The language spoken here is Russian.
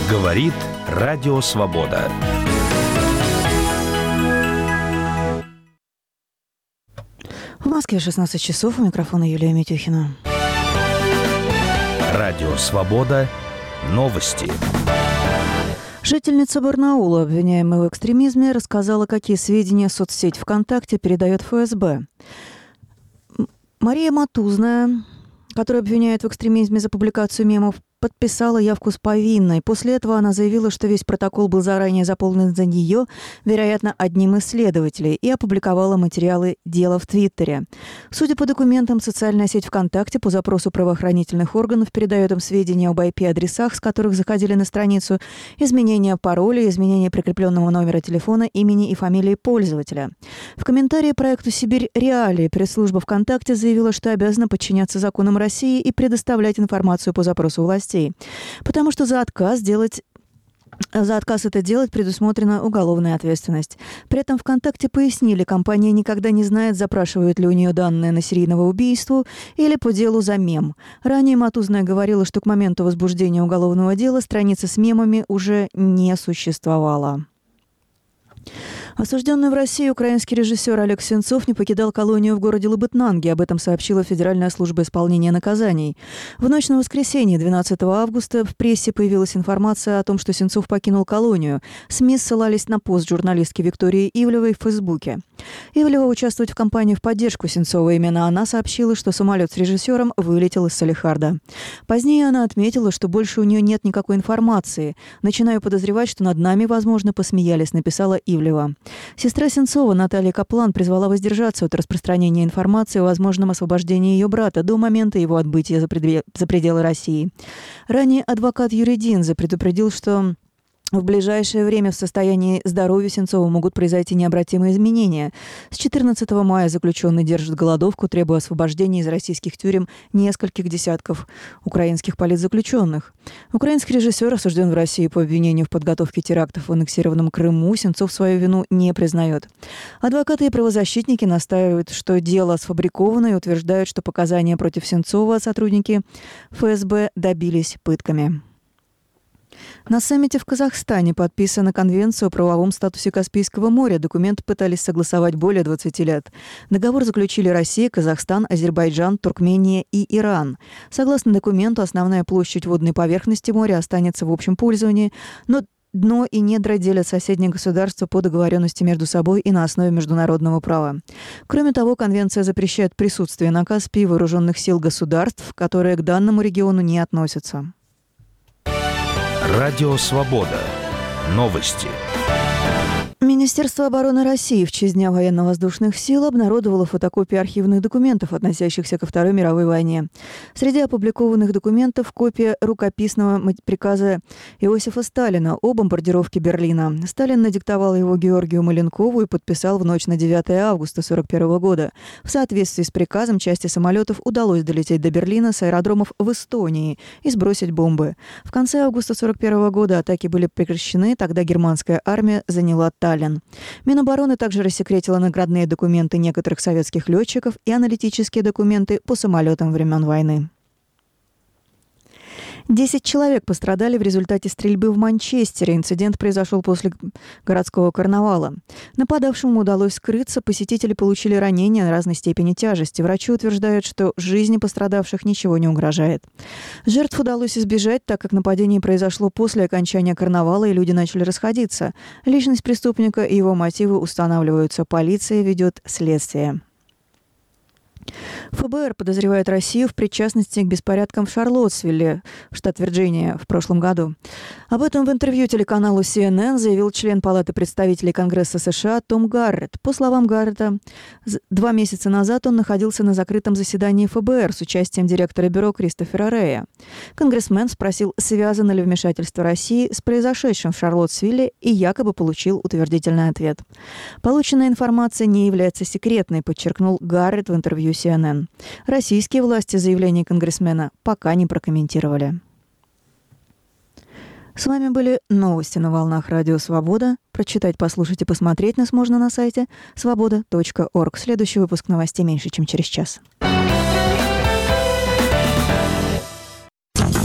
Говорит Радио Свобода. В Москве 16 часов. У микрофона Юлия Митюхина. Радио Свобода. Новости. Жительница Барнаула, обвиняемая в экстремизме, рассказала, какие сведения соцсеть ВКонтакте передает ФСБ. Мария Матузная, которую обвиняют в экстремизме за публикацию мемов, подписала явку с повинной. После этого она заявила, что весь протокол был заранее заполнен за нее, вероятно, одним из следователей, и опубликовала материалы дела в Твиттере. Судя по документам, социальная сеть ВКонтакте по запросу правоохранительных органов передает им сведения об IP-адресах, с которых заходили на страницу, изменение пароля, изменение прикрепленного номера телефона, имени и фамилии пользователя. В комментарии проекту «Сибирь Реалии» пресс-служба ВКонтакте заявила, что обязана подчиняться законам России и предоставлять информацию по запросу властей, потому что за отказ это делать предусмотрена уголовная ответственность. При этом ВКонтакте пояснили, компания никогда не знает, запрашивают ли у нее данные на серийного убийства или по делу за мем. Ранее Матузная говорила, что к моменту возбуждения уголовного дела страница с мемами уже не существовала. Осужденный в России украинский режиссер Олег Сенцов не покидал колонию в городе Лабытнанги. Об этом сообщила Федеральная служба исполнения наказаний. В ночь на воскресенье, 12 августа, в прессе появилась информация о том, что Сенцов покинул колонию. СМИ ссылались на пост журналистки Виктории Ивлевой в Фейсбуке. Ивлева участвует в кампании в поддержку Сенцова. Именно она сообщила, что самолет с режиссером вылетел из Салехарда. Позднее она отметила, что больше у нее нет никакой информации. «Начинаю подозревать, что над нами, возможно, посмеялись», написала Ивлева. Сестра Сенцова Наталья Каплан призвала воздержаться от распространения информации о возможном освобождении ее брата до момента его отбытия за пределы России. Ранее адвокат Юрий Динзе предупредил, что в ближайшее время в состоянии здоровья Сенцова могут произойти необратимые изменения. С 14 мая заключенный держит голодовку, требуя освобождения из российских тюрем нескольких десятков украинских политзаключенных. Украинский режиссер осужден в России по обвинению в подготовке терактов в аннексированном Крыму. Сенцов свою вину не признает. Адвокаты и правозащитники настаивают, что дело сфабриковано, и утверждают, что показания против Сенцова сотрудники ФСБ добились пытками. На саммите в Казахстане подписана Конвенция о правовом статусе Каспийского моря. Документ пытались согласовать более 20 лет. Договор заключили Россия, Казахстан, Азербайджан, Туркмения и Иран. Согласно документу, основная площадь водной поверхности моря останется в общем пользовании, но дно и недра делят соседние государства по договоренности между собой и на основе международного права. Кроме того, Конвенция запрещает присутствие на Каспии вооруженных сил государств, которые к данному региону не относятся. Радио Свобода. Новости. Министерство обороны России в честь Дня военно-воздушных сил обнародовало фотокопии архивных документов, относящихся ко Второй мировой войне. Среди опубликованных документов копия рукописного приказа Иосифа Сталина о бомбардировке Берлина. Сталин надиктовал его Георгию Маленкову и подписал в ночь на 9 августа 1941 года. В соответствии с приказом части самолетов удалось долететь до Берлина с аэродромов в Эстонии и сбросить бомбы. В конце августа 1941 года атаки были прекращены, тогда германская армия заняла Таллин. Минобороны также рассекретила наградные документы некоторых советских летчиков и аналитические документы по самолетам времен войны. 10 человек пострадали в результате стрельбы в Манчестере. Инцидент произошел после городского карнавала. Нападавшим удалось скрыться, посетители получили ранения разной степени тяжести. Врачи утверждают, что жизни пострадавших ничего не угрожает. Жертв удалось избежать, так как нападение произошло после окончания карнавала, и люди начали расходиться. Личность преступника и его мотивы устанавливаются. Полиция ведет следствие. ФБР подозревает Россию в причастности к беспорядкам в Шарлоттсвилле, штат Вирджиния, в прошлом году. Об этом в интервью телеканалу CNN заявил член Палаты представителей Конгресса США Том Гарретт. По словам Гарретта, 2 месяца назад он находился на закрытом заседании ФБР с участием директора бюро Кристофера Рэя. Конгрессмен спросил, связано ли вмешательство России с произошедшим в Шарлоттсвилле, и якобы получил утвердительный ответ. Полученная информация не является секретной, подчеркнул Гарретт в интервью CNN. Российские власти заявление конгрессмена пока не прокомментировали. С вами были новости на волнах Радио Свобода. Прочитать, послушать и посмотреть нас можно на сайте svoboda.org. Следующий выпуск новостей меньше, чем через час.